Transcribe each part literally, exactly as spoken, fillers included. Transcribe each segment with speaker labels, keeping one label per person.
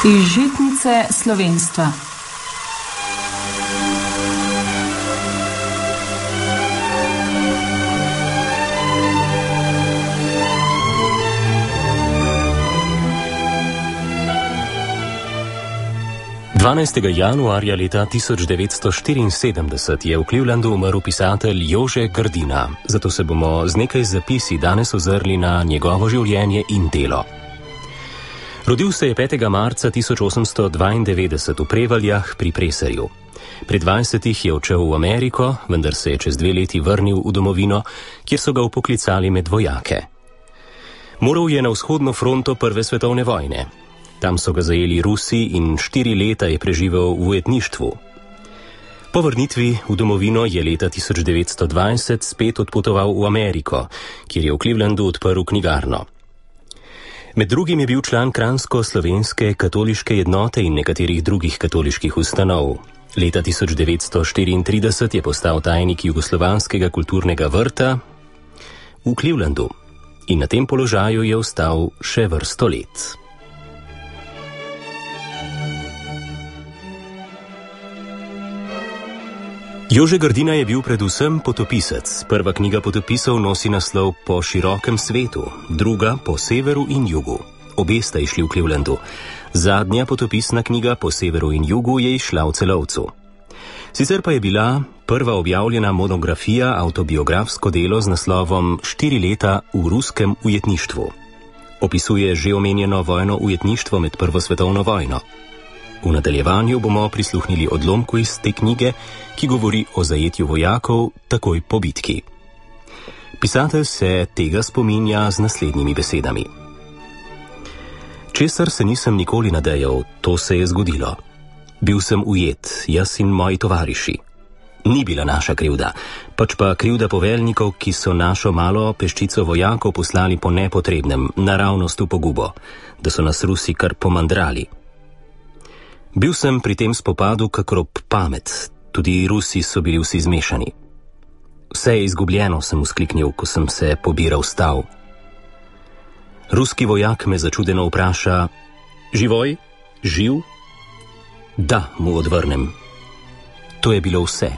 Speaker 1: Iz žitnice slovenstva.
Speaker 2: dvanajstega januarja leta tisoč devetsto štiriinsedemdeset je v Clevelandu umrl pisatelj Jože Grdina, zato se bomo z nekaj zapisi danes ozrli na njegovo življenje in delo. Rodil se je petega marca tisoč osemsto dvaindevetdeset v Prevaljah pri Preserju. Pri dvajsetih je odšel v Ameriko, vendar se je čez dve leti vrnil v domovino, kjer so ga vpoklicali med vojake. Moral je na vzhodno fronto prve svetovne vojne. Tam so ga zajeli Rusi in štiri leta je preživel v ujetništvu. Po vrnitvi v domovino je leta tisoč devetsto dvajset spet odpotoval v Ameriko, kjer je v Clevelandu odprl knjigarno. Med drugim je bil član Kranjsko-slovenske katoliške jednote in nekaterih drugih katoliških ustanov. Leta tisoč devetsto štiriintrideset je postal tajnik Jugoslovanskega kulturnega vrta v Clevelandu in na tem položaju je ostal še vrsto let. Jože Grdina je bil predvsem potopisec. Prva knjiga potopisov nosi naslov Po širokem svetu, druga Po severu in jugu. Obe sta išli v Clevelandu. Zadnja potopisna knjiga Po severu in jugu je išla v Celovcu. Sicer pa je bila prva objavljena monografija avtobiografsko delo z naslovom Štiri leta v ruskem ujetništvu. Opisuje že omenjeno vojno ujetništvo med Prvo svetovno vojno. V nadaljevanju bomo prisluhnili odlomku iz te knjige, ki govori o zajetju vojakov takoj po bitki. Pisatelj se tega spominja z naslednjimi besedami. Česar se nisem nikoli nadejal, to se je zgodilo. Bil sem ujet, jaz in moji tovariši. Ni bila naša krivda, pač pa krivda poveljnikov, ki so našo malo peščico vojakov poslali po nepotrebnem, naravnost v pogubo, da so nas Rusi kar pomandrali. Bil sem pri tem spopadu kakor ob pamet, tudi Rusi so bili vsi zmešani. Vse je izgubljeno, sem vzkliknil, ko sem se pobiral stav. Ruski vojak me začudeno vpraša: Živoj? Živ? Da, mu odvrnem. To je bilo vse.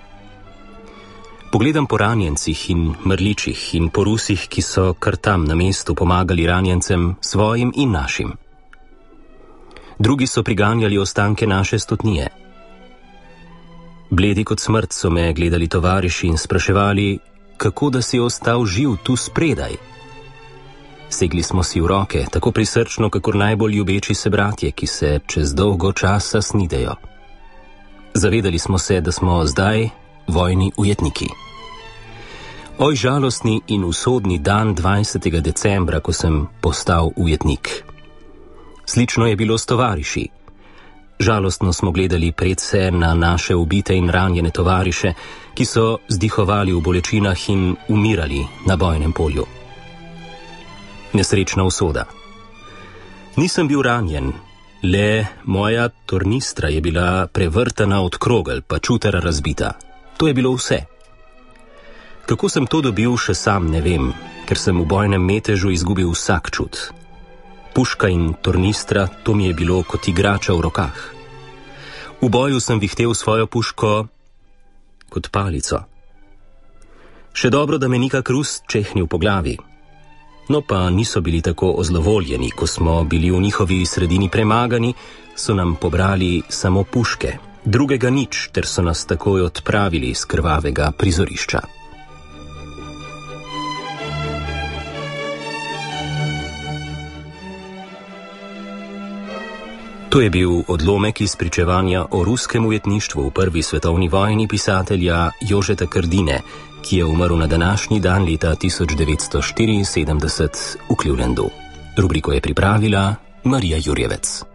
Speaker 2: Pogledam po ranjencih in mrličih in po Rusih, ki so kar tam na mestu pomagali ranjencem, svojim in našim. Drugi so priganjali ostanke naše stotnije. Bledi kot smrt so me gledali tovariši in spraševali, kako da si ostal živ tu spredaj. Segli smo si v roke, tako prisrčno, kakor najbolj ljubeči se bratje, ki se čez dolgo časa snidejo. Zavedali smo se, da smo zdaj vojni ujetniki. Oj, žalostni in usodni dan dvajsetega decembra, ko sem postal ujetnik. Slično je bilo s tovariši. Žalostno smo gledali predse na naše ubite in ranjene tovariše, ki so zdihovali v bolečinah in umirali na bojnem polju. Nesrečna usoda. Nisem bil ranjen, le moja tornistra je bila prevrtana od krogel, pa čutara razbita. To je bilo vse. Kako sem to dobil, še sam ne vem, ker sem v bojnem metežu izgubil vsak čut. Puška in tornistra, to mi je bilo kot igrača v rokah. V boju sem vihtel svojo puško kot palico. Še dobro, da me ni kak Rus čehnil po glavi. No pa niso bili tako ozlovoljeni, ko smo bili v njihovi sredini premagani, so nam pobrali samo puške, drugega nič, ter so nas takoj odpravili z krvavega prizorišča. To je bil odlomek iz pričevanja o ruskem ujetništvu v prvi svetovni vojni pisatelja Jožeta Grdine, ki je umrl na današnji dan leta tisoč devetsto štiriinsedemdeset v Clevelandu. Rubriko je pripravila Marija Jurjevec.